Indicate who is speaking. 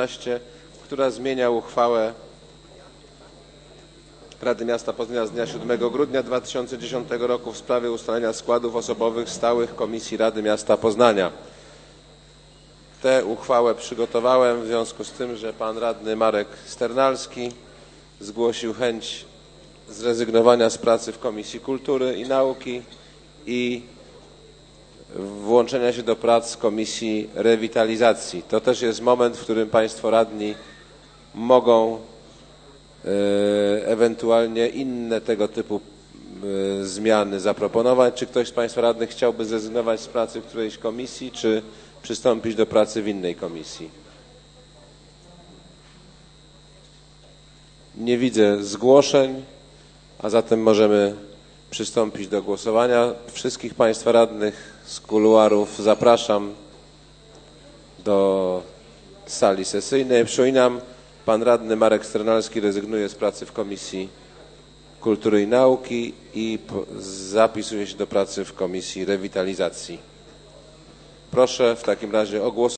Speaker 1: 16, która zmienia uchwałę Rady Miasta Poznania z dnia 7 grudnia 2010 roku w sprawie ustalenia składów osobowych stałych Komisji Rady Miasta Poznania. Tę uchwałę przygotowałem w związku z tym, że pan radny Marek Sternalski zgłosił chęć zrezygnowania z pracy w Komisji Kultury i Nauki i włączenia się do prac Komisji Rewitalizacji. To też jest moment, w którym państwo radni mogą ewentualnie inne tego typu zmiany zaproponować. Czy ktoś z państwa radnych chciałby zrezygnować z pracy w którejś komisji, czy przystąpić do pracy w innej komisji? Nie widzę zgłoszeń, a zatem możemy przystąpić do głosowania. Wszystkich państwa radnych z kuluarów zapraszam do sali sesyjnej. Przypominam, pan radny Marek Sternalski rezygnuje z pracy w Komisji Kultury i Nauki i zapisuje się do pracy w Komisji Rewitalizacji. Proszę w takim razie o głosowanie.